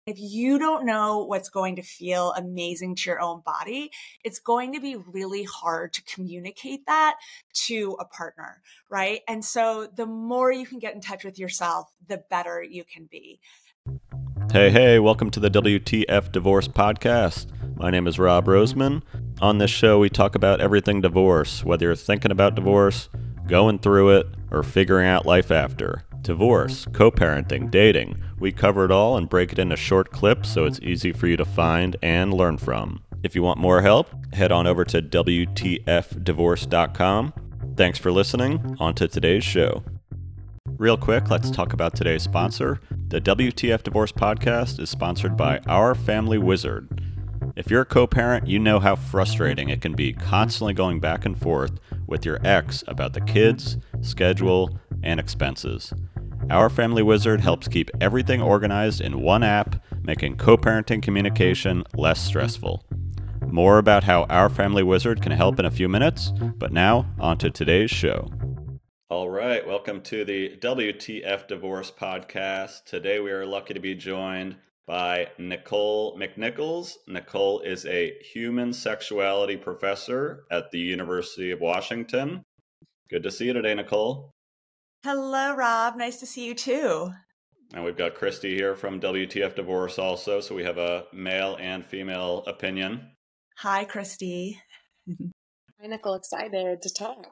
If you don't know what's going to feel amazing to your own body, it's going to be really hard to communicate that to a partner, right? And so the more you can get in touch with yourself, the better you can be. Hey, welcome to the WTF Divorce Podcast. My name is Rob Roseman. On this show, we talk about everything divorce, whether you're thinking about divorce, going through it, or figuring out life after. Divorce, co-parenting, dating. We cover it all and break it into short clips so it's easy for you to find and learn from. If you want more help, head on over to WTFdivorce.com. Thanks for listening. On to today's show. Real quick, let's talk about today's sponsor. The WTF Divorce Podcast is sponsored by Our Family Wizard. If you're a co-parent, you know how frustrating it can be constantly going back and forth with your ex about the kids, schedule, and expenses. Our Family Wizard helps keep everything organized in one app, making co-parenting communication less stressful. More about how Our Family Wizard can help in a few minutes, but now, on to today's show. All right, welcome to the WTF Divorce Podcast. Today we are lucky to be joined by Nicole McNichols. Nicole is a human sexuality professor at the University of Washington. Good to see you today, Nicole. Hello, Rob. Nice to see you too. And we've got Christy here from WTF Divorce also, so we have a male and female opinion. Hi, Christy. Hi, Nicole. Excited to talk.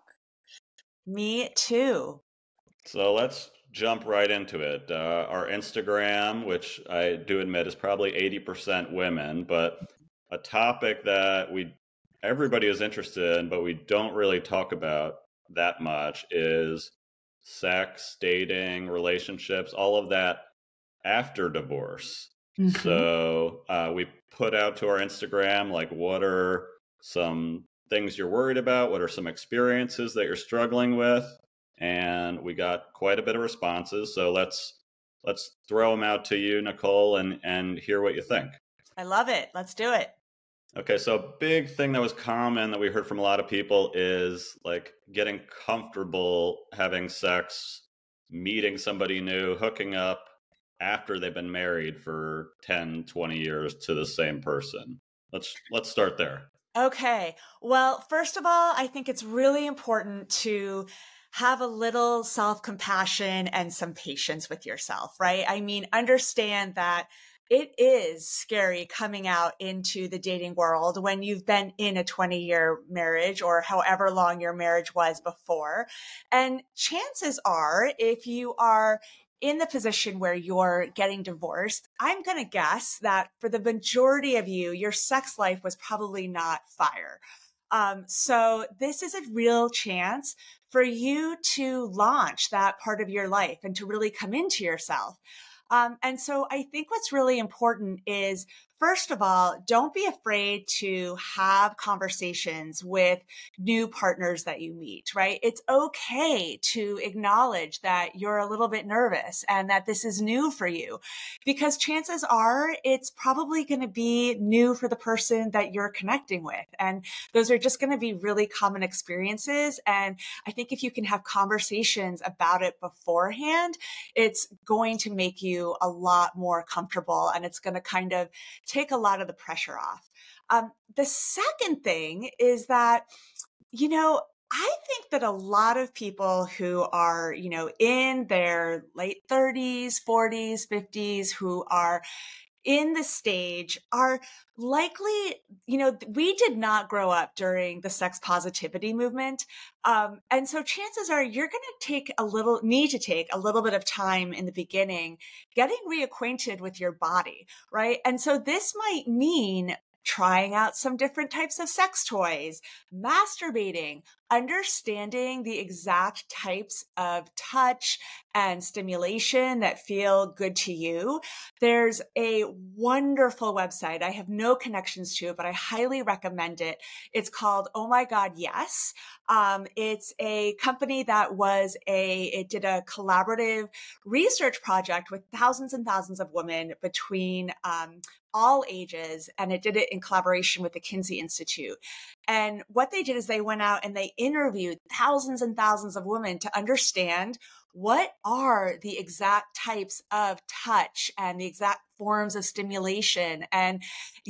Me too. So let's jump right into it. Our Instagram, which I do admit is probably 80% women, but a topic that everybody is interested in, but we don't really talk about that much is sex, dating, relationships, all of that after divorce. Mm-hmm. So we put out to our Instagram, like, what are some things you're worried about? What are some experiences that you're struggling with? And we got quite a bit of responses. So let's throw them out to you, Nicole, and hear what you think. I love it. Let's do it. Okay, so a big thing that was common that we heard from a lot of people is like getting comfortable having sex, meeting somebody new, hooking up after they've been married for 10, 20 years to the same person. Let's start there. Okay. Well, first of all, I think it's really important to have a little self-compassion and some patience with yourself, right? I mean, understand that it is scary coming out into the dating world when you've been in a 20-year marriage or however long your marriage was before. And chances are, if you are in the position where you're getting divorced, I'm going to guess that for the majority of you, your sex life was probably not fire. So this is a real chance for you to launch that part of your life and to really come into yourself. And so I think what's really important is, first of all, don't be afraid to have conversations with new partners that you meet, right? It's okay to acknowledge that you're a little bit nervous and that this is new for you, because chances are it's probably going to be new for the person that you're connecting with. And those are just going to be really common experiences. And I think if you can have conversations about it beforehand, it's going to make you a lot more comfortable, and it's going to kind of take a lot of the pressure off. The second thing is that, I think that a lot of people who are, in their late 30s, 40s, 50s, who are in the stage are likely, we did not grow up during the sex positivity movement. And so chances are you're going to need to take a little bit of time in the beginning, getting reacquainted with your body, right? And so this might mean trying out some different types of sex toys, masturbating, understanding the exact types of touch and stimulation that feel good to you. There's a wonderful website. I have no connections to it, but I highly recommend it. It's called Oh My God, Yes. It's a company that it did a collaborative research project with thousands and thousands of women between all ages, and it did it in collaboration with the Kinsey Institute. And what they did is they went out and they interviewed thousands and thousands of women to understand what are the exact types of touch and the exact forms of stimulation and,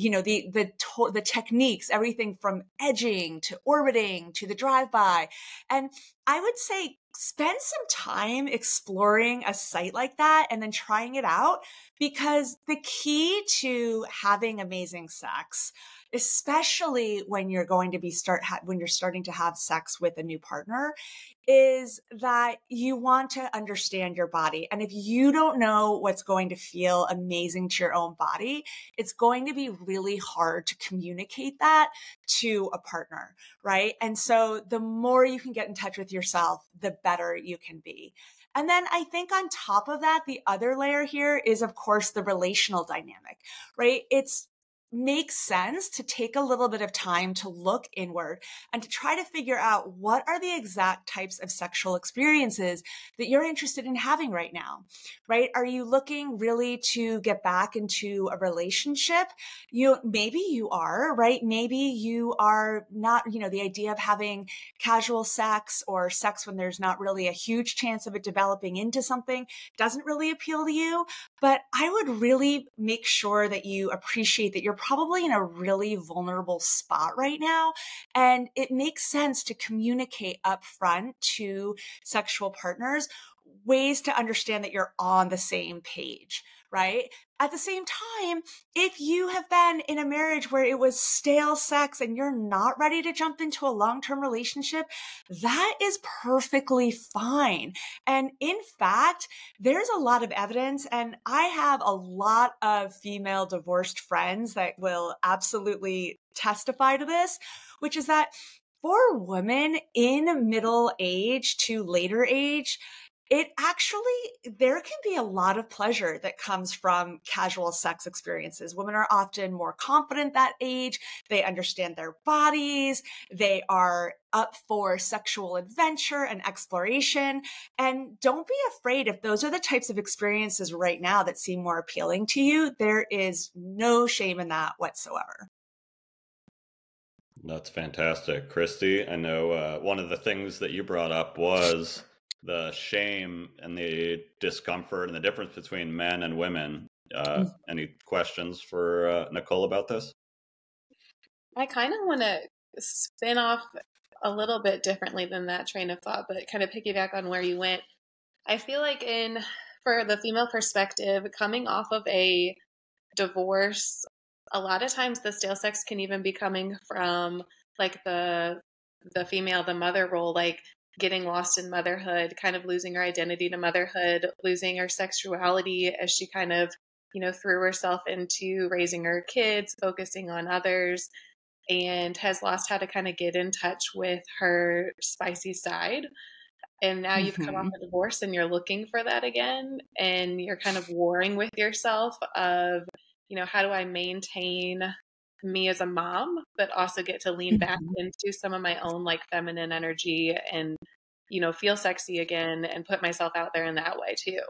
the techniques, everything from edging to orbiting to the drive-by. And I would say spend some time exploring a site like that and then trying it out, because the key to having amazing sex, especially when you're going to when you're starting to have sex with a new partner, is that you want to understand your body. And if you don't know what's going to feel amazing to your own body, it's going to be really hard to communicate that to a partner, right? And so the more you can get in touch with yourself, the better you can be. And then I think on top of that, the other layer here is, of course, the relational dynamic, right? Makes sense to take a little bit of time to look inward and to try to figure out what are the exact types of sexual experiences that you're interested in having right now, right? Are you looking really to get back into a relationship? Maybe you are, right? Maybe you are not, the idea of having casual sex or sex when there's not really a huge chance of it developing into something doesn't really appeal to you. But I would really make sure that you appreciate that you're probably in a really vulnerable spot right now. And it makes sense to communicate upfront to sexual partners ways to understand that you're on the same page, right? At the same time, if you have been in a marriage where it was stale sex and you're not ready to jump into a long-term relationship, that is perfectly fine. And in fact, there's a lot of evidence, and I have a lot of female divorced friends that will absolutely testify to this, which is that for women in middle age to later age, there can be a lot of pleasure that comes from casual sex experiences. Women are often more confident that age. They understand their bodies. They are up for sexual adventure and exploration. And don't be afraid if those are the types of experiences right now that seem more appealing to you. There is no shame in that whatsoever. That's fantastic. Christy, I know one of the things that you brought up was the shame and the discomfort and the difference between men and women. Any questions for Nicole about this? I kind of want to spin off a little bit differently than that train of thought, but kind of piggyback on where you went. I feel like for the female perspective, coming off of a divorce, a lot of times the stale sex can even be coming from like the female, the mother role, like getting lost in motherhood, kind of losing her identity to motherhood, losing her sexuality as she kind of, threw herself into raising her kids, focusing on others, and has lost how to kind of get in touch with her spicy side. And now you've come off a divorce and you're looking for that again, and you're kind of warring with yourself of, how do I maintain me as a mom, but also get to lean back into some of my own like feminine energy and, feel sexy again and put myself out there in that way too.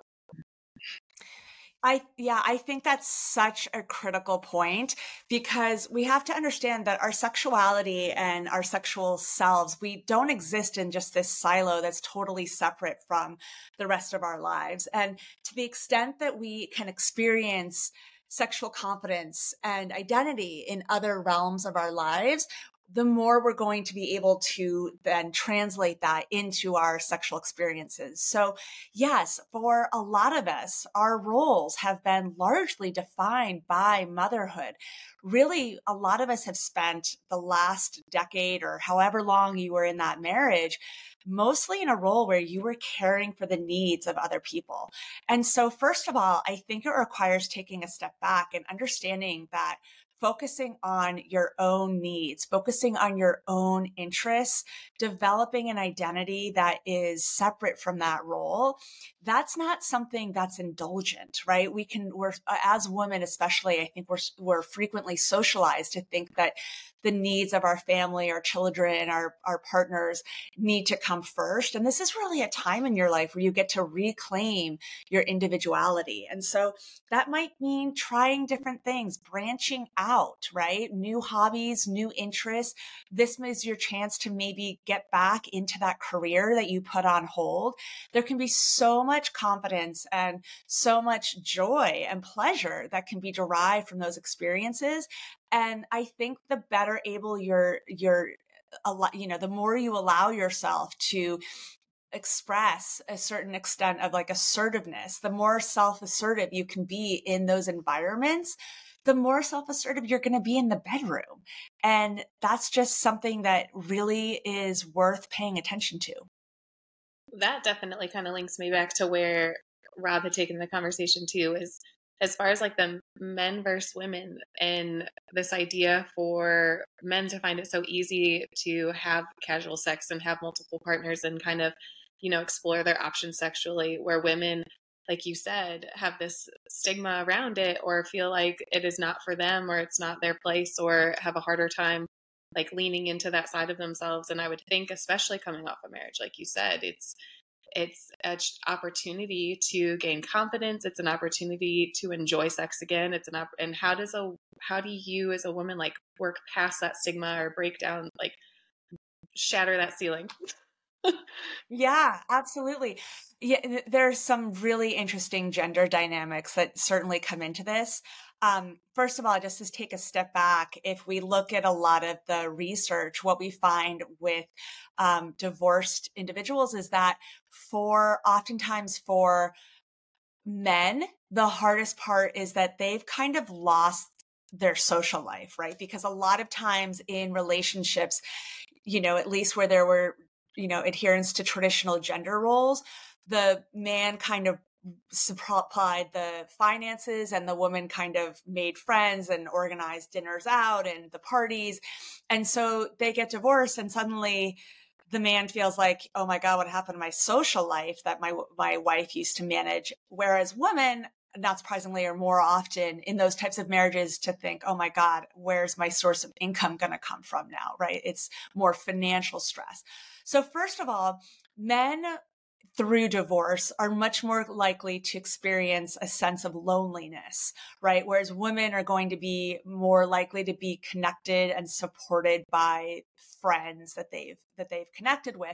I think that's such a critical point, because we have to understand that our sexuality and our sexual selves, we don't exist in just this silo that's totally separate from the rest of our lives. And to the extent that we can experience sexual confidence and identity in other realms of our lives, the more we're going to be able to then translate that into our sexual experiences. So yes, for a lot of us, our roles have been largely defined by motherhood. Really, a lot of us have spent the last decade or however long you were in that marriage mostly in a role where you were caring for the needs of other people. And so first of all, I think it requires taking a step back and understanding that focusing on your own needs, focusing on your own interests, developing an identity that is separate from that role, that's not something that's indulgent, right? We're as women, especially, I think we're frequently socialized to think that the needs of our family, our children, our partners need to come first. And this is really a time in your life where you get to reclaim your individuality. And so that might mean trying different things, branching out out, right? New hobbies, new interests. This is your chance to maybe get back into that career that you put on hold. There can be so much confidence and so much joy and pleasure that can be derived from those experiences. And I think the better able the more you allow yourself to express a certain extent of like assertiveness, the more self-assertive you can be in those environments, the more self-assertive you're going to be in the bedroom. And that's just something that really is worth paying attention to. That definitely kind of links me back to where Rob had taken the conversation too, is as far as like the men versus women and this idea for men to find it so easy to have casual sex and have multiple partners and kind of, explore their options sexually, where women, like you said, have this stigma around it or feel like it is not for them or it's not their place or have a harder time like leaning into that side of themselves. And I would think, especially coming off a marriage, like you said, it's an opportunity to gain confidence. It's an opportunity to enjoy sex again. And how do you as a woman like work past that stigma or break down, like shatter that ceiling? Yeah, absolutely. Yeah, there's some really interesting gender dynamics that certainly come into this. First of all, just to take a step back, if we look at a lot of the research, what we find with divorced individuals is that oftentimes for men, the hardest part is that they've kind of lost their social life, right? Because a lot of times in relationships, at least where there were adherence to traditional gender roles, the man kind of supplied the finances and the woman kind of made friends and organized dinners out and the parties. And so they get divorced and suddenly the man feels like, oh my God, what happened to my social life that my wife used to manage? Whereas women, not surprisingly, are more often in those types of marriages to think, oh my God, where's my source of income going to come from now, right? It's more financial stress. So first of all, men through divorce are much more likely to experience a sense of loneliness, right? Whereas women are going to be more likely to be connected and supported by friends that they've connected with.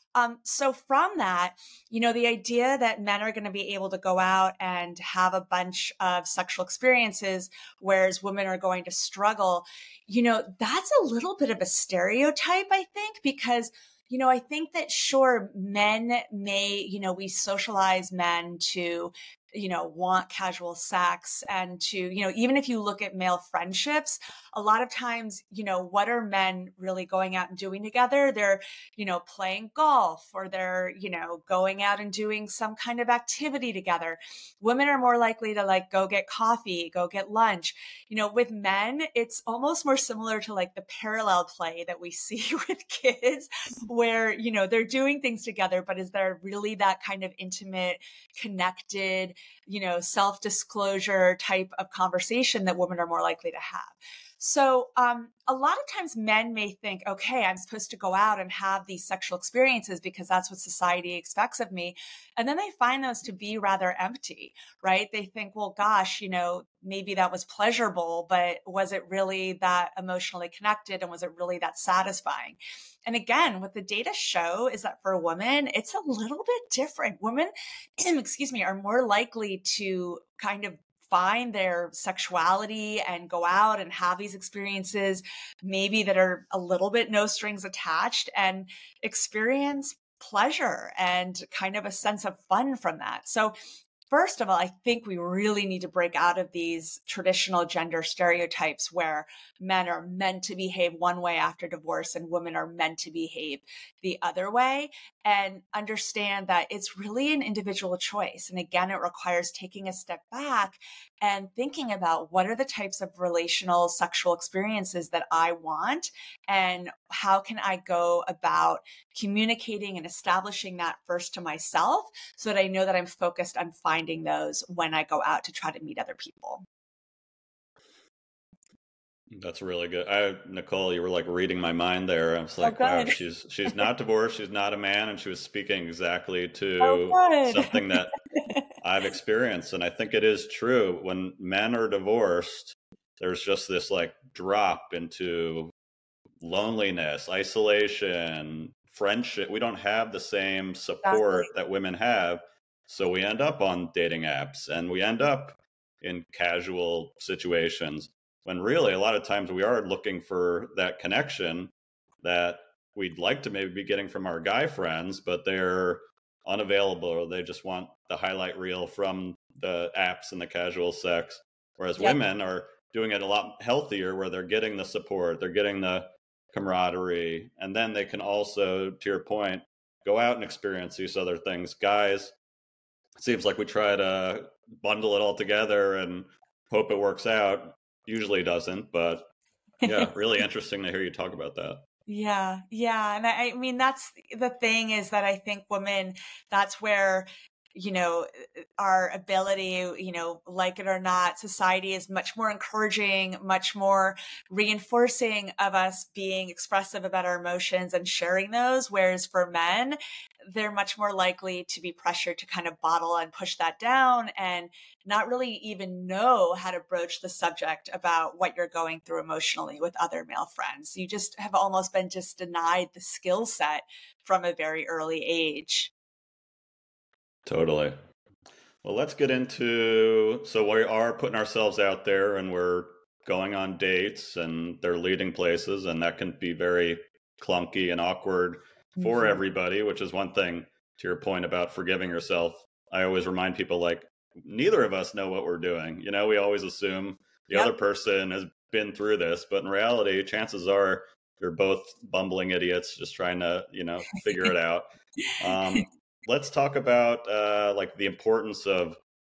So from that, the idea that men are going to be able to go out and have a bunch of sexual experiences, whereas women are going to struggle, that's a little bit of a stereotype, I think, because I think that sure, men may, we socialize men to, want casual sex and to, even if you look at male friendships, a lot of times, what are men really going out and doing together? They're, playing golf or they're, going out and doing some kind of activity together. Women are more likely to like go get coffee, go get lunch. With men, it's almost more similar to like the parallel play that we see with kids where, they're doing things together, but is there really that kind of intimate, connected, self-disclosure type of conversation that women are more likely to have? So a lot of times men may think, okay, I'm supposed to go out and have these sexual experiences because that's what society expects of me. And then they find those to be rather empty, right? They think, well, gosh, maybe that was pleasurable, but was it really that emotionally connected? And was it really that satisfying? And again, what the data show is that for women, it's a little bit different. Women, are more likely to kind of find their sexuality and go out and have these experiences, maybe that are a little bit no strings attached, and experience pleasure and kind of a sense of fun from that. So first of all, I think we really need to break out of these traditional gender stereotypes where men are meant to behave one way after divorce and women are meant to behave the other way, and understand that it's really an individual choice. And again, it requires taking a step back and thinking about what are the types of relational sexual experiences that I want, and how can I go about communicating and establishing that first to myself so that I know that I'm focused on finding those when I go out to try to meet other people. That's really good. Nicole, you were like reading my mind there. I was like, wow, she's not divorced. She's not a man. And she was speaking exactly to something that I've experienced. And I think it is true. When men are divorced, there's just this like drop into loneliness, isolation, friendship. We don't have the same support Exactly. that women have. So we end up on dating apps and we end up in casual situations when really a lot of times we are looking for that connection that we'd like to maybe be getting from our guy friends, but they're unavailable or they just want the highlight reel from the apps and the casual sex. Whereas Yep. women are doing it a lot healthier where they're getting the support, they're getting the camaraderie, and then they can also, to your point, go out and experience these other things. Guys, it seems like we try to bundle it all together and hope it works out. Usually doesn't, but yeah, really interesting to hear you talk about that. Yeah. Yeah. And I mean, that's the thing is that I think women, that's where, you know, our ability, you know, like it or not, society is much more encouraging, much more reinforcing of us being expressive about our emotions and sharing those. Whereas for men, they're much more likely to be pressured to kind of bottle and push that down and not really even know how to broach the subject about what you're going through emotionally with other male friends. You just have almost been just denied the skill set from a very early age. Totally. Well, let's get into, so we are putting ourselves out there and we're going on dates and they're leading places, and that can be very clunky and awkward for Mhm. everybody, which is one thing to your point about forgiving yourself. I always remind people like neither of us know what we're doing. You know, we always assume the other Yep. person has been through this, but in reality, chances are you're both bumbling idiots just trying to, you know, figure it out. Um, let's talk about like the importance of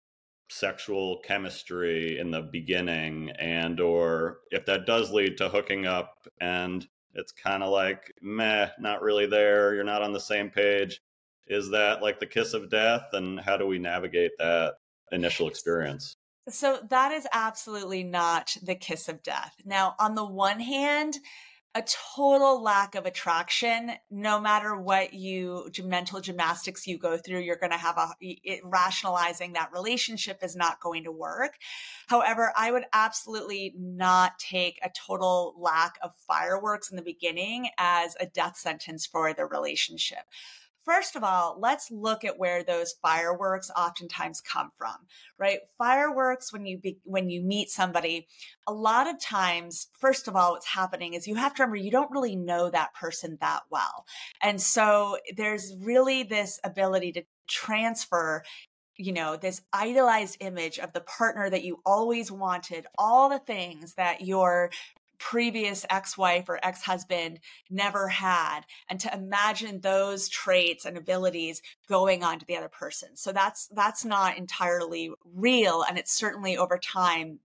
sexual chemistry in the beginning, and or if that does lead to hooking up and it's kind of like meh, not really there, you're not on the same page. Is that like the kiss of death, and how do we navigate that initial experience? So that is absolutely not the kiss of death. Now, on the one hand, a total lack of attraction, no matter what mental gymnastics you go through, you're going to have rationalizing that relationship is not going to work. However, I would absolutely not take a total lack of fireworks in the beginning as a death sentence for the relationship. First of all, let's look at where those fireworks oftentimes come from, right? Fireworks, when you meet somebody, a lot of times, first of all, what's happening is you have to remember you don't really know that person that well. And so there's really this ability to transfer, you know, this idealized image of the partner that you always wanted, all the things that your previous ex-wife or ex-husband never had, and to imagine those traits and abilities going on to the other person. So that's not entirely real. And it's certainly over time,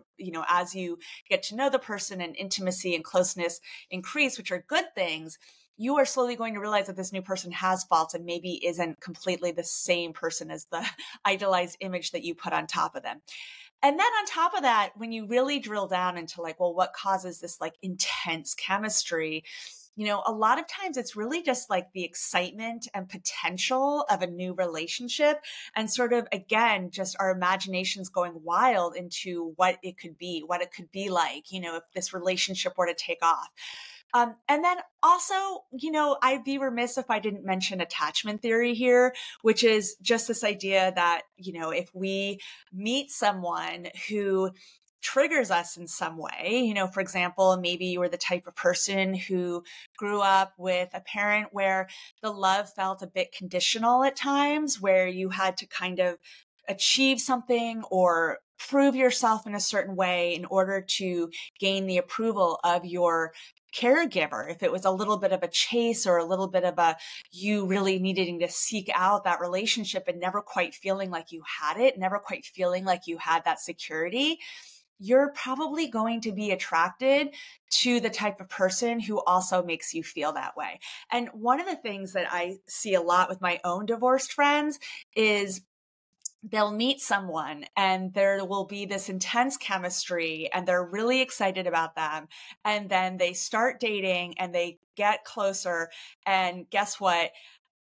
as you get to know the person and intimacy and closeness increase, which are good things, you are slowly going to realize that this new person has faults and maybe isn't completely the same person as the idealized image that you put on top of them. And then on top of that, when you really drill down into like, well, what causes this like intense chemistry? You know, a lot of times it's really just like the excitement and potential of a new relationship, and sort of, again, just our imaginations going wild into what it could be like, you know, if this relationship were to take off. And then also, you know, I'd be remiss if I didn't mention attachment theory here, which is just this idea that, you know, if we meet someone who triggers us in some way, you know, for example, maybe you were the type of person who grew up with a parent where the love felt a bit conditional at times, where you had to kind of achieve something or prove yourself in a certain way in order to gain the approval of your caregiver. If it was a little bit of a chase or a little bit of a, you really needing to seek out that relationship and never quite feeling like you had it, never quite feeling like you had that security, you're probably going to be attracted to the type of person who also makes you feel that way. And one of the things that I see a lot with my own divorced friends is they'll meet someone and there will be this intense chemistry and they're really excited about them. And then they start dating and they get closer. And guess what?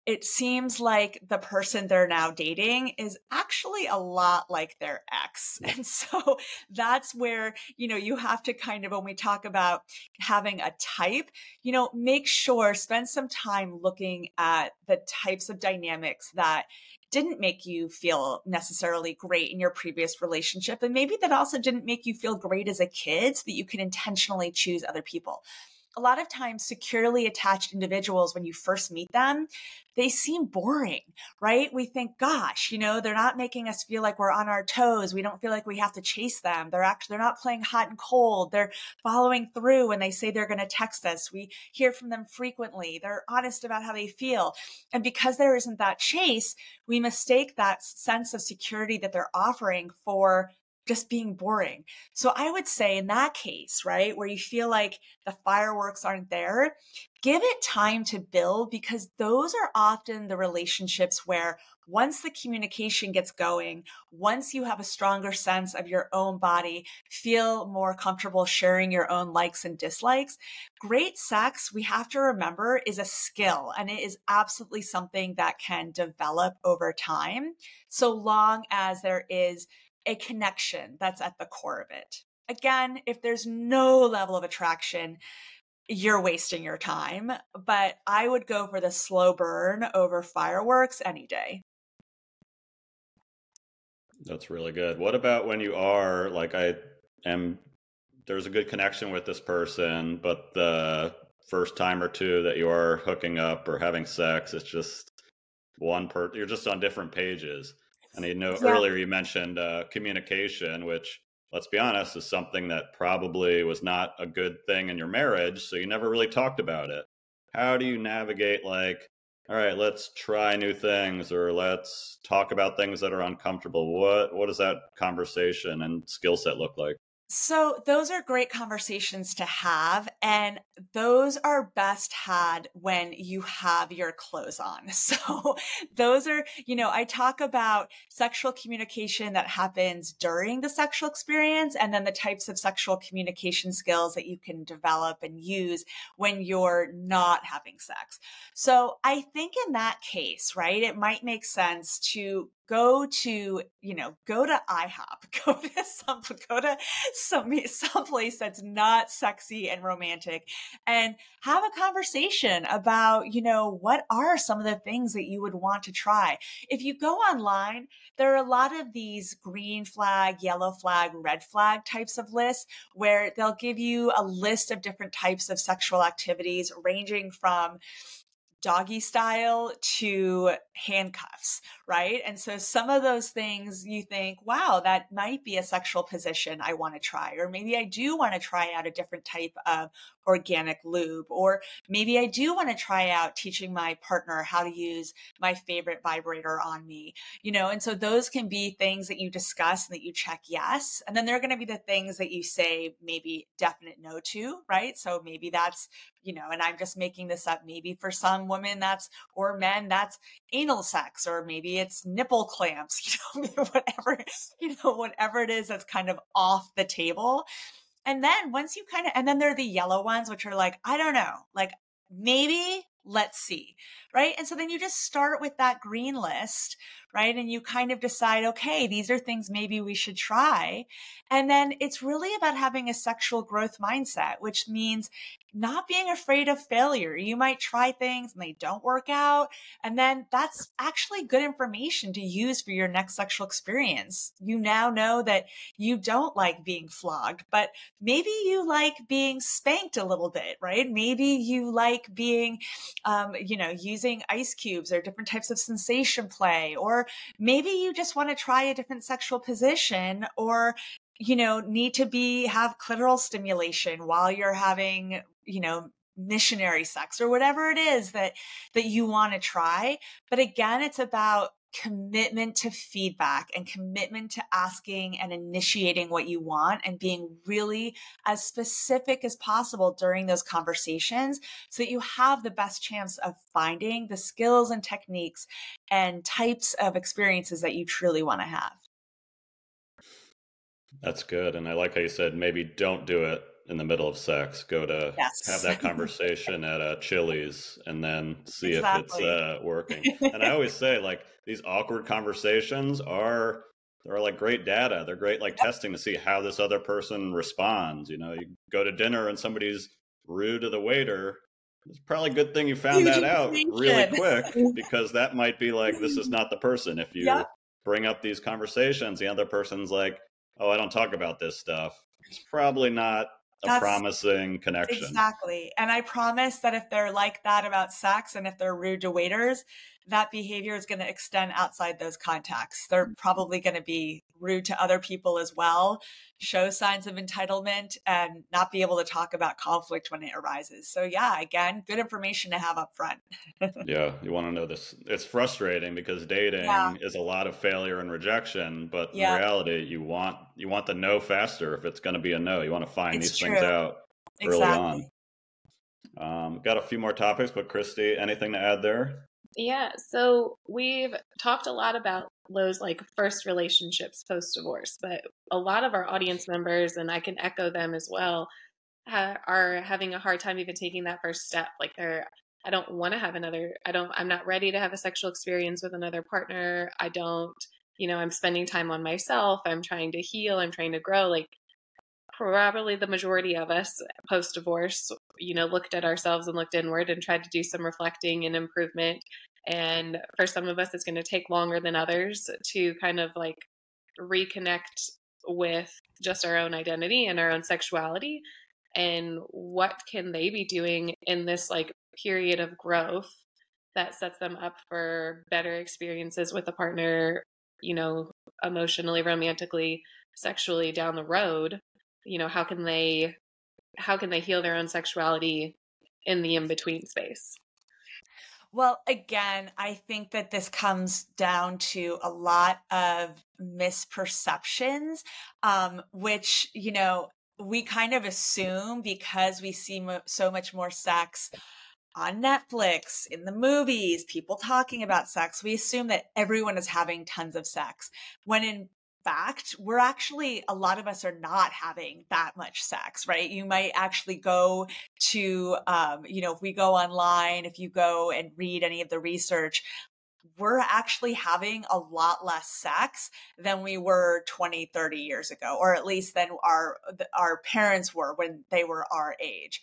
it seems like the person they're now dating is actually a lot like their ex. And so that's where, you have to kind of, when we talk about having a type, make sure, spend some time looking at the types of dynamics that didn't make you feel necessarily great in your previous relationship. And maybe that also didn't make you feel great as a kid, so that you can intentionally choose other people. A lot of times, securely attached individuals, when you first meet them, they seem boring, right? We think, gosh, they're not making us feel like we're on our toes. We don't feel like we have to chase them. They're not playing hot and cold. They're following through when they say they're going to text us. We hear from them frequently. They're honest about how they feel. And because there isn't that chase, we mistake that sense of security that they're offering for just being boring. So I would say in that case, right, where you feel like the fireworks aren't there, give it time to build, because those are often the relationships where once the communication gets going, once you have a stronger sense of your own body, feel more comfortable sharing your own likes and dislikes, great sex, we have to remember, is a skill, and it is absolutely something that can develop over time, so long as there is a connection that's at the core of it. Again, if there's no level of attraction, you're wasting your time, but I would go for the slow burn over fireworks any day. That's really good. What about when you are like, there's a good connection with this person, but the first time or two that you are hooking up or having sex, it's just you're just on different pages. And earlier you mentioned communication, which, let's be honest, is something that probably was not a good thing in your marriage. So you never really talked about it. How do you navigate, like, all right, let's try new things, or let's talk about things that are uncomfortable? What does that conversation and skill set look like? So those are great conversations to have, and those are best had when you have your clothes on. So those are, I talk about sexual communication that happens during the sexual experience, and then the types of sexual communication skills that you can develop and use when you're not having sex. So I think in that case, right, it might make sense to go to IHOP, go to some place that's not sexy and romantic, and have a conversation about, what are some of the things that you would want to try. If you go online, there are a lot of these green flag, yellow flag, red flag types of lists where they'll give you a list of different types of sexual activities, ranging from doggy style to handcuffs, right? And so some of those things you think, wow, that might be a sexual position I want to try. Or maybe I do want to try out a different type of organic lube. Or maybe I do want to try out teaching my partner how to use my favorite vibrator on me, and so those can be things that you discuss and that you check yes. And then there are going to be the things that you say maybe definite no to, right? So maybe that's, and I'm just making this up, maybe for some women or men, that's anal sex, or maybe it's nipple clamps, whatever it is that's kind of off the table. And then and then there are the yellow ones, which are like, I don't know, like maybe, let's see, right? And so then you just start with that green list, right? And you kind of decide, okay, these are things maybe we should try. And then it's really about having a sexual growth mindset, which means not being afraid of failure. You might try things and they don't work out. And then that's actually good information to use for your next sexual experience. You now know that you don't like being flogged, but maybe you like being spanked a little bit, right? Maybe you like being, using ice cubes or different types of sensation play, or maybe you just want to try a different sexual position, or need to have clitoral stimulation while you're having, missionary sex, or whatever it is that you want to try. But again, it's about commitment to feedback and commitment to asking and initiating what you want, and being really as specific as possible during those conversations, so that you have the best chance of finding the skills and techniques and types of experiences that you truly want to have. That's good. And I like how you said, maybe don't do it in the middle of sex. Go to have Yes. that conversation at a Chili's and then see if it's Exactly. working. And I always say, like, these awkward conversations they're like great data. They're great, like, testing to see how this other person responds. You know, you go to dinner and somebody's rude to the waiter. It's probably a good thing you found Huge that out really information. quick, because that might be like, this is not the person. If you Yep. bring up these conversations, the other person's like, oh, I don't talk about this stuff. It's probably not a That's promising connection. exactly. And I promise that if they're like that about sex and if they're rude to waiters, that behavior is going to extend outside those contexts. They're probably going to be rude to other people as well, show signs of entitlement, and not be able to talk about conflict when it arises. So, yeah, again, good information to have up front. Yeah, you want to know this. It's frustrating because Yeah. dating is a lot of failure and rejection, but in Yeah. reality, you want the no faster if it's going to be a no. You want to find It's these things true. out early on. Exactly. Got a few more topics, but Christy, anything to add there? Yeah, so we've talked a lot about those like first relationships post divorce, but a lot of our audience members, and I can echo them as well, are having a hard time even taking that first step. Like I don't want to have I'm not ready to have a sexual experience with another partner. I don't, I'm spending time on myself. I'm trying to heal. I'm trying to grow. Like probably the majority of us post divorce, looked at ourselves and looked inward and tried to do some reflecting and improvement. And for some of us, it's going to take longer than others to kind of like reconnect with just our own identity and our own sexuality. And what can they be doing in this like period of growth that sets them up for better experiences with a partner, emotionally, romantically, sexually down the road? How can they heal their own sexuality in the in-between space? Well, again, I think that this comes down to a lot of misperceptions, which, we kind of assume because we see so much more sex on Netflix, in the movies, people talking about sex, we assume that everyone is having tons of sex, when in fact, a lot of us are not having that much sex, right? You might actually go to, if we go online, if you go and read any of the research, we're actually having a lot less sex than we were 20, 30 years ago, or at least than our parents were when they were our age.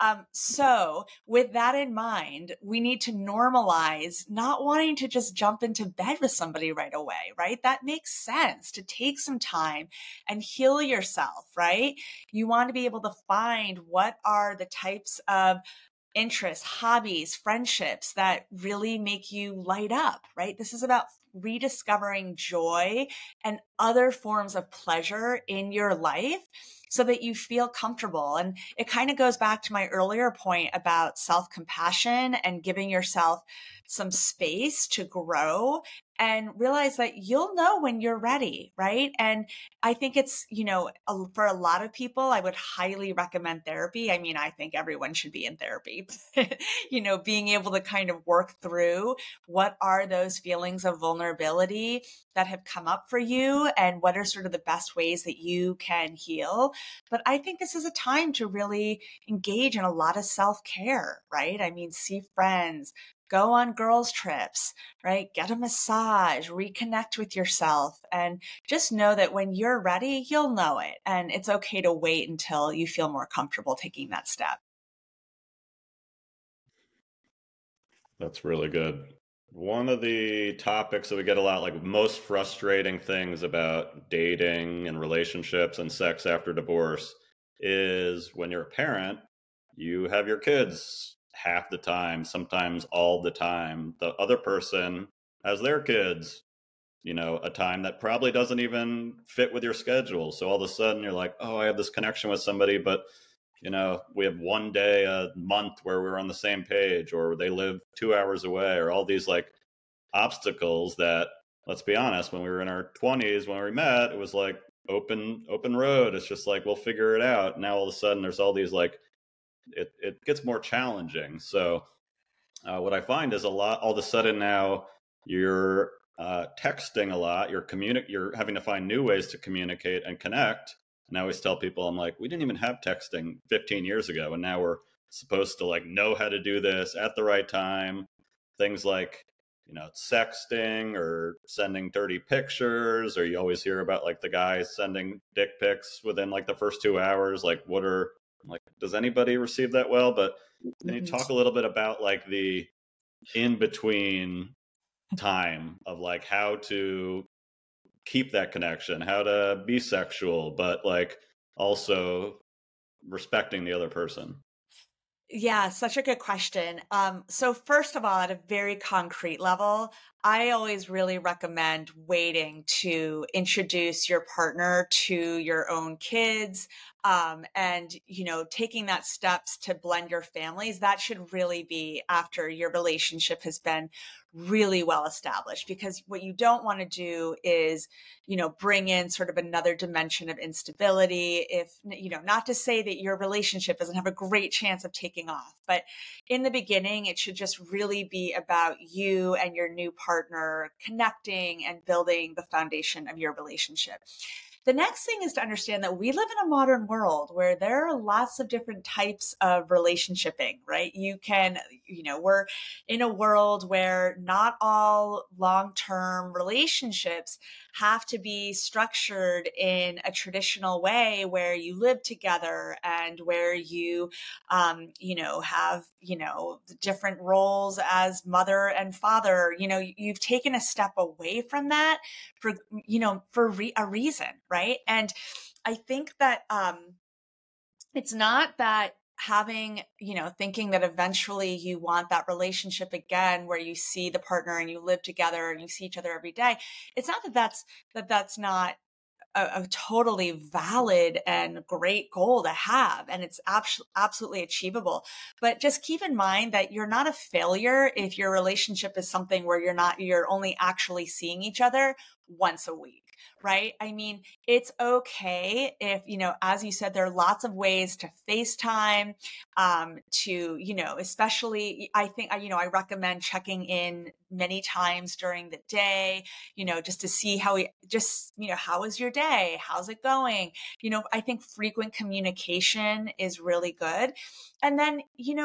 So with that in mind, we need to normalize not wanting to just jump into bed with somebody right away, right? That makes sense to take some time and heal yourself, right? You want to be able to find what are the types of interests, hobbies, friendships that really make you light up, right? This is about rediscovering joy and other forms of pleasure in your life so that you feel comfortable. And it kind of goes back to my earlier point about self-compassion and giving yourself some space to grow and realize that you'll know when you're ready, right? And I think it's, for a lot of people, I would highly recommend therapy. I mean, I think everyone should be in therapy, being able to kind of work through what are those feelings of vulnerability that have come up for you and what are sort of the best ways that you can heal. But I think this is a time to really engage in a lot of self-care, right? I mean, see friends, go on girls' trips, right? Get a massage, reconnect with yourself, and just know that when you're ready, you'll know it. And it's okay to wait until you feel more comfortable taking that step. That's really good. One of the topics that we get a lot, like most frustrating things about dating and relationships and sex after divorce, is when you're a parent, you have your kids half the time, sometimes all the time. The other person has their kids, a time that probably doesn't even fit with your schedule. So all of a sudden you're like, oh, I have this connection with somebody, but we have one day a month where we're on the same page, or they live 2 hours away, or all these like obstacles that, let's be honest, when we were in our 20s, when we met, it was like open road. It's just like, we'll figure it out. Now all of a sudden there's all these like, it gets more challenging. So what I find is all of a sudden now you're texting a lot, you're having to find new ways to communicate and connect. And I always tell people, I'm like, we didn't even have texting 15 years ago. And now we're supposed to like know how to do this at the right time. Things like, sexting or sending dirty pictures, or you always hear about like the guys sending dick pics within like the first 2 hours. Like, does anybody receive that well? But can you talk a little bit about like the in between time of like how to keep that connection, how to be sexual, but like also respecting the other person? Yeah, such a good question. So first of all, at a very concrete level, I always really recommend waiting to introduce your partner to your own kids. And, taking that steps to blend your families, that should really be after your relationship has been really well established, because what you don't want to do is, bring in sort of another dimension of instability. If, not to say that your relationship doesn't have a great chance of taking off, but in the beginning, it should just really be about you and your new partner connecting and building the foundation of your relationship. The next thing is to understand that we live in a modern world where there are lots of different types of relationshiping, right? We're in a world where not all long-term relationships have to be structured in a traditional way where you live together and where you, have, different roles as mother and father. You've taken a step away from that for a reason, right? And I think that it's not that thinking that eventually you want that relationship again where you see the partner and you live together and you see each other every day. It's not that's not a totally valid and great goal to have, and it's absolutely achievable. But just keep in mind that you're not a failure if your relationship is something where you're only actually seeing each other once a week, right? I mean, it's okay if, as you said, there are lots of ways to FaceTime, especially I think, I recommend checking in many times during the day, just to see how is your day? How's it going? I think frequent communication is really good. And then,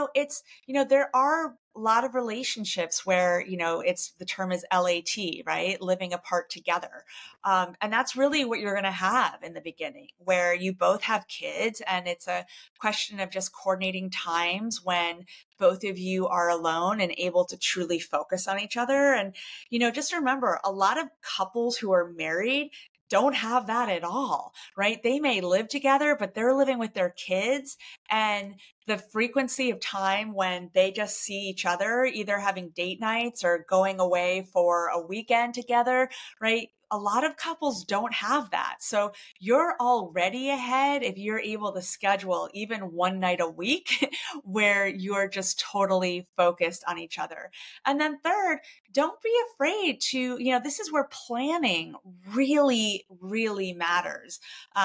there are a lot of relationships where, the term is LAT, right? Living apart together. And that's really what you're going to have in the beginning, where you both have kids and it's a question of just coordinating times when both of you are alone and able to truly focus on each other. And, just remember, a lot of couples who are married don't have that at all, right? They may live together, but they're living with their kids, and the frequency of time when they just see each other, either having date nights or going away for a weekend together, right? A lot of couples don't have that. So you're already ahead if you're able to schedule even one night a week where you're just totally focused on each other. And then third, don't be afraid to, this is where planning really, really matters.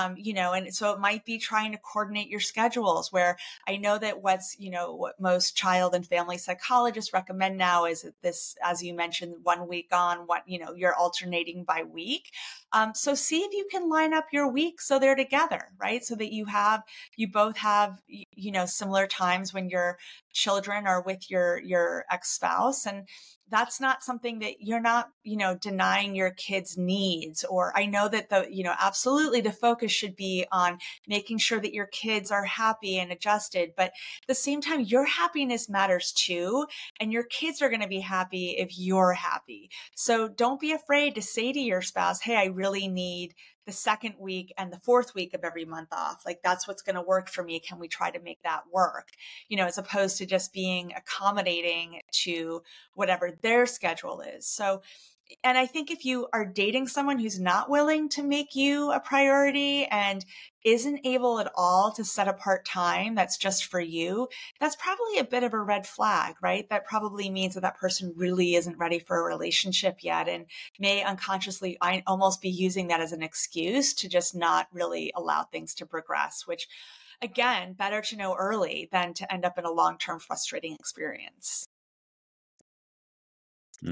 And so it might be trying to coordinate your schedules, where I know that what most child and family psychologists recommend now is this, as you mentioned, 1 week on, you're alternating by week. So see if you can line up your week so they're together, right? So that you both have, similar times when your children are with your ex-spouse. And that's not something that you're not, denying your kids' needs. Or I know that absolutely the focus should be on making sure that your kids are happy and adjusted. But at the same time, your happiness matters too. And your kids are going to be happy if you're happy. So don't be afraid to say to your spouse, hey, I really need the second week and the fourth week of every month off. Like, that's what's going to work for me. Can we try to make that work? As opposed to just being accommodating to whatever their schedule is. So, and I think if you are dating someone who's not willing to make you a priority and isn't able at all to set apart time that's just for you, that's probably a bit of a red flag, right? That probably means that person really isn't ready for a relationship yet, and may unconsciously almost be using that as an excuse to just not really allow things to progress, which, again, better to know early than to end up in a long-term frustrating experience.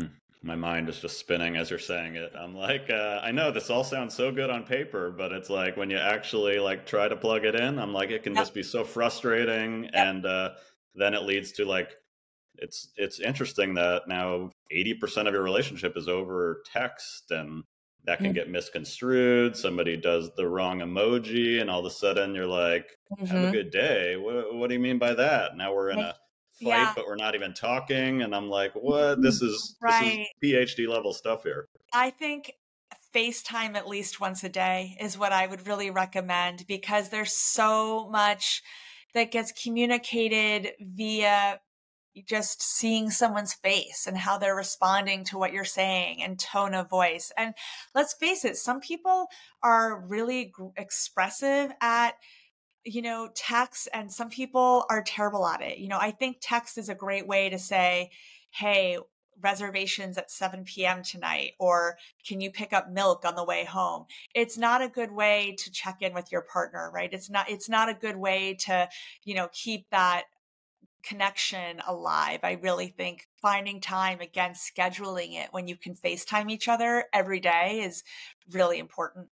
My mind is just spinning as you're saying it. I'm like, I know this all sounds so good on paper, but it's like when you actually like try to plug it in, I'm like, it can Yep. just be so frustrating. Yep. And then it leads to like, it's interesting that now 80% of your relationship is over text, and that can get misconstrued. Somebody does the wrong emoji, and all of a sudden you're like, have a good day. What do you mean by that? Now we're in a fight, Yeah. but we're not even talking. And I'm like, what? This is Right. PhD level stuff here. I think FaceTime at least once a day is what I would really recommend, because there's so much that gets communicated via just seeing someone's face and how they're responding to what you're saying and tone of voice. And let's face it, some people are really expressive at, text, and some people are terrible at it. I think text is a great way to say, hey, reservations at 7 p.m. tonight, or can you pick up milk on the way home? It's not a good way to check in with your partner, right? It's not a good way to, keep that connection alive. I really think finding time, again, scheduling it when you can FaceTime each other every day is really important.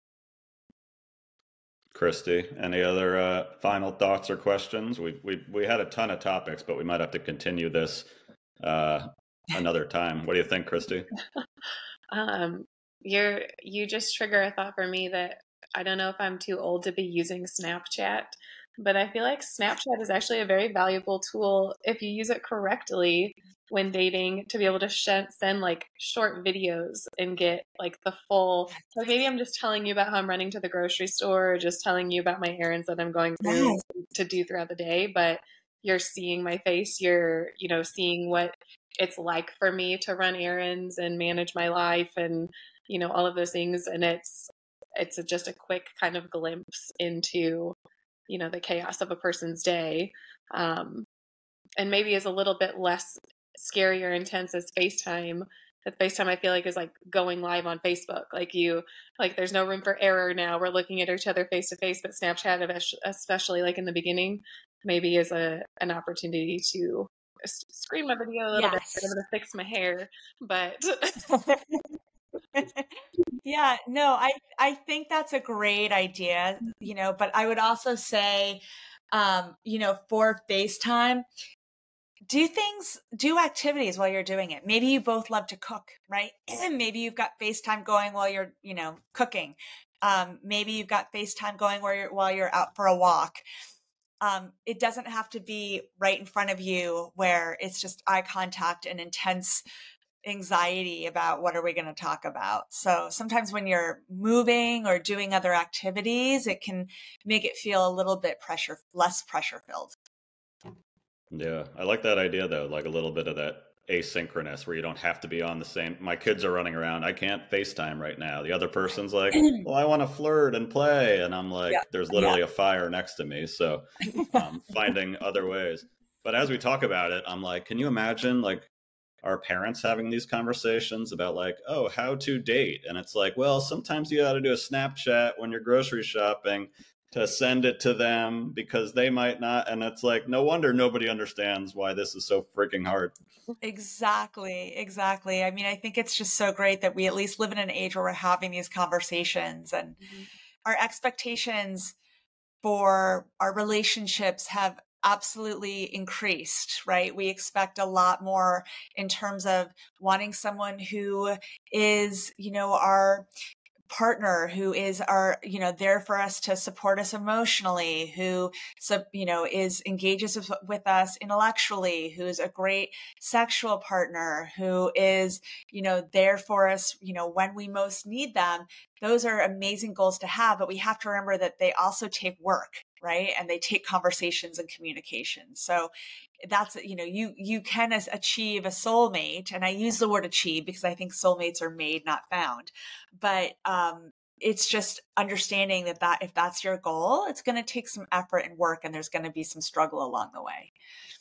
Christy, any other final thoughts or questions? We had a ton of topics, but we might have to continue this another time. What do you think, Christy? You just trigger a thought for me that I don't know if I'm too old to be using Snapchat, but I feel like Snapchat is actually a very valuable tool if you use it correctly when dating, to be able to send like short videos and get like the full, like maybe I'm just telling you about how I'm running to the grocery store, or just telling you about my errands that I'm going through to do throughout the day, but you're seeing my face, you're, seeing what it's like for me to run errands and manage my life and, all of those things. And it's just a quick kind of glimpse into, the chaos of a person's day. And maybe is a little bit less scary or intense as FaceTime. That FaceTime, I feel like, is like going live on Facebook. Like there's no room for error now. We're looking at each other face to face, but Snapchat, especially like in the beginning, maybe is an opportunity to screen my video a little bit. I'm going to fix my hair, but yeah, no, I think that's a great idea, but I would also say, for FaceTime, do activities while you're doing it. Maybe you both love to cook, right? Maybe you've got FaceTime going while you're, cooking. Maybe you've got FaceTime going while you're out for a walk. It doesn't have to be right in front of you where it's just eye contact and intense anxiety about what are we going to talk about. So sometimes when you're moving or doing other activities, it can make it feel a little bit less pressure filled. Yeah, I like that idea though, like a little bit of that asynchronous where you don't have to be on the same. My kids are running around. I can't FaceTime right now. The other person's like, well, I want to flirt and play. And I'm like, there's literally a fire next to me. So finding other ways. But as we talk about it, I'm like, can you imagine like our parents having these conversations about like, oh, how to date? And it's like, well, sometimes you got to do a Snapchat when you're grocery shopping to send it to them because they might not. And it's like, no wonder nobody understands why this is so freaking hard. Exactly. I mean, I think it's just so great that we at least live in an age where we're having these conversations, and our expectations for our relationships have absolutely increased, right? We expect a lot more in terms of wanting someone who is, our partner, who is our, there for us to support us emotionally, who, engages with us intellectually, who's a great sexual partner, who is, there for us, when we most need them. Those are amazing goals to have, but we have to remember that they also take work, right? And they take conversations and communication. So that's, you can achieve a soulmate. And I use the word achieve because I think soulmates are made, not found. But it's just understanding that if that's your goal, it's going to take some effort and work, and there's going to be some struggle along the way.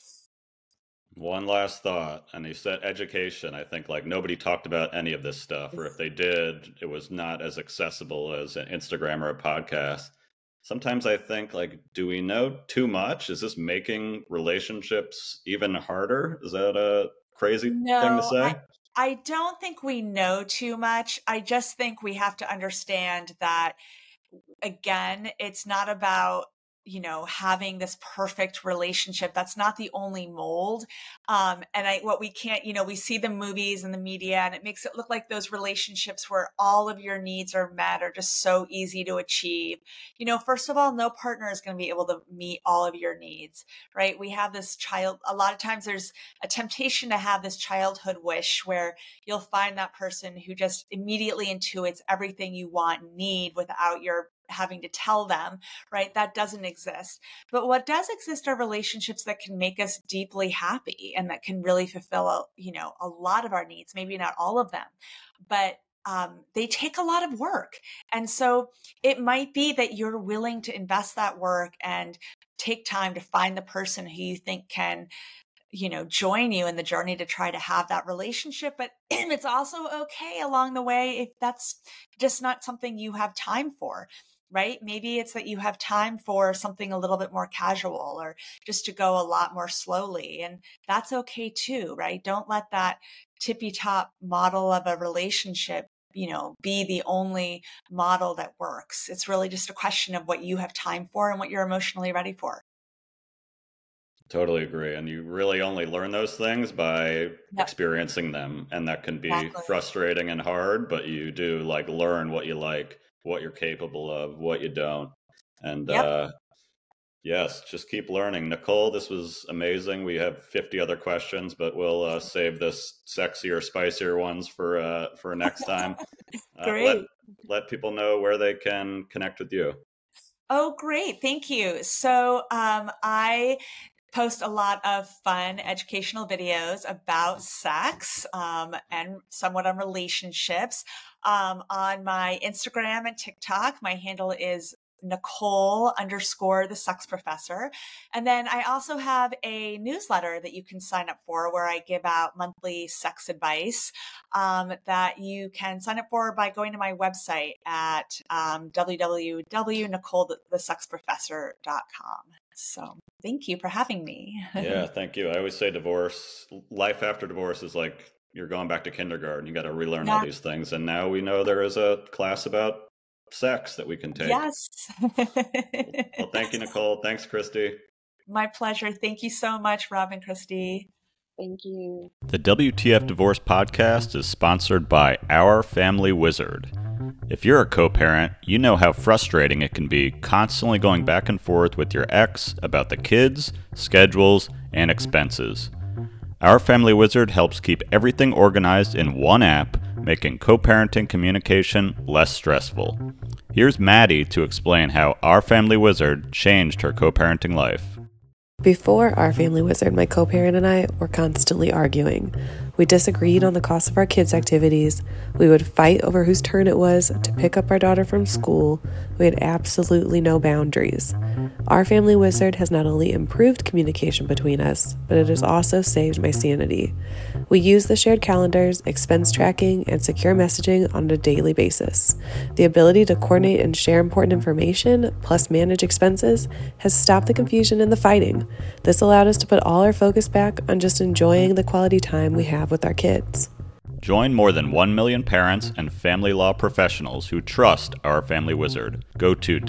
One last thought, and you said education. I think like nobody talked about any of this stuff, or if they did, it was not as accessible as an Instagram or a podcast. Sometimes I think like, do we know too much? Is this making relationships even harder? Is that a crazy thing to say? I don't think we know too much. I just think we have to understand that, again, it's not about, having this perfect relationship. That's not the only mold. What we can't, we see the movies and the media, and it makes it look like those relationships where all of your needs are met are just so easy to achieve. First of all, no partner is going to be able to meet all of your needs, right? We have this a lot of times there's a temptation to have this childhood wish where you'll find that person who just immediately intuits everything you want and need without your having to tell them, right? That doesn't exist. But what does exist are relationships that can make us deeply happy and that can really fulfill, a lot of our needs, maybe not all of them, but they take a lot of work. And so it might be that you're willing to invest that work and take time to find the person who you think can join you in the journey to try to have that relationship. But it's also okay along the way if that's just not something you have time for, right? Maybe it's that you have time for something a little bit more casual or just to go a lot more slowly. And that's okay too, right? Don't let that tippy top model of a relationship, be the only model that works. It's really just a question of what you have time for and what you're emotionally ready for. Totally agree. And you really only learn those things by experiencing them. And that can be frustrating and hard, but you do learn what you like, what you're capable of, what you don't. And yes, just keep learning. Nicole, this was amazing. We have 50 other questions, but we'll save this sexier, spicier ones for next time. Great. Let people know where they can connect with you. Oh, great. Thank you. So I post a lot of fun educational videos about sex and somewhat on relationships on my Instagram and TikTok. My handle is Nicole_the Sex Professor. And then I also have a newsletter that you can sign up for where I give out monthly sex advice that you can sign up for by going to my website at www.nicolethesexprofessor.com. So thank you for having me. Yeah, thank you. I always say life after divorce is like you're going back to kindergarten. You got to relearn all these things. And now we know there is a class about sex that we can take. Yes. Well, thank you, Nicole. Thanks, Christy. My pleasure. Thank you so much, Rob and Christy. Thank you. The WTF Divorce Podcast is sponsored by Our Family Wizard. If you're a co-parent, you know how frustrating it can be constantly going back and forth with your ex about the kids, schedules, and expenses. Our Family Wizard helps keep everything organized in one app, making co-parenting communication less stressful. Here's Maddie to explain how Our Family Wizard changed her co-parenting life. Before Our Family Wizard, my co-parent and I were constantly arguing. We disagreed on the cost of our kids' activities. We would fight over whose turn it was to pick up our daughter from school. We had absolutely no boundaries. Our Family Wizard has not only improved communication between us, but it has also saved my sanity. We use the shared calendars, expense tracking, and secure messaging on a daily basis. The ability to coordinate and share important information, plus manage expenses, has stopped the confusion and the fighting. This allowed us to put all our focus back on just enjoying the quality time we have with our kids. Join more than 1 million parents and family law professionals who trust Our Family Wizard. Go to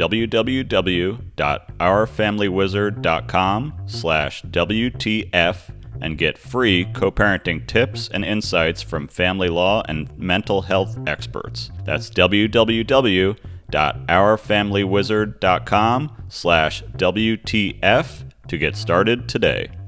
www.ourfamilywizard.com/WTF and get free co-parenting tips and insights from family law and mental health experts. That's www.ourfamilywizard.com/WTF to get started today.